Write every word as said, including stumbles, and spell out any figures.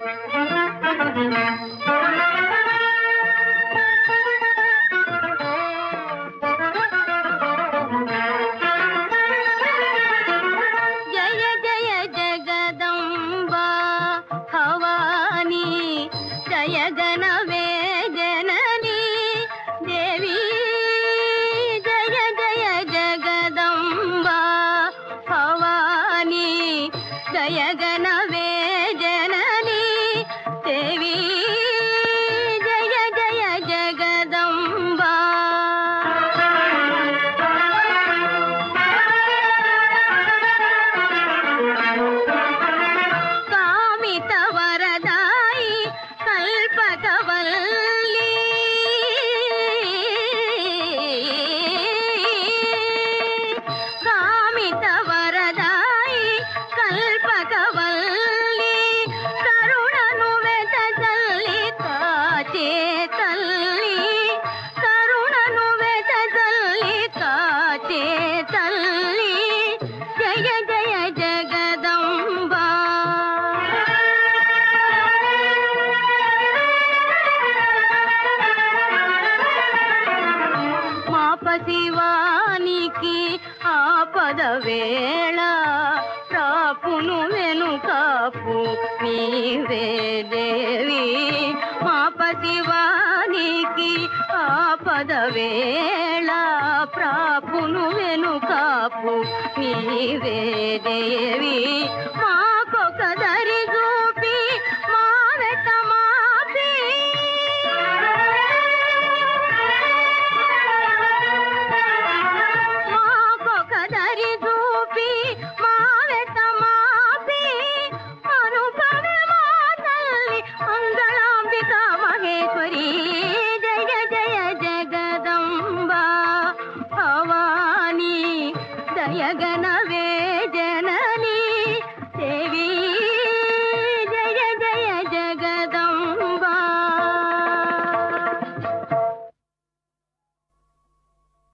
జయగణవే జనని దేవి జయ జయ జగదంబా కామిత వరదాయి కల్పకవల్లి కామిత వరదాయి కల్పకవల్లి కరుణను వెదజల్లి కాచే తల్లి కరుణను వెదజల్లి కాచే తల్లి జయ జయ జగదంబా మాపశివానికి ఆపద వేళ రాపును వెనుకాపు నీవే దేవి మాపశివానికి ఆపద వేళ ప్రాపును వెనుకాపు నీవే దేవి మాకొక దరి చూపి మావెట మాపి మాకొక దరి చూపి మావెట మాపి అనుపవే మా తల్లి మంగళాంబిక మహేశ్వరి జయ జయ జగదంబా భవాని దయగణవే జనని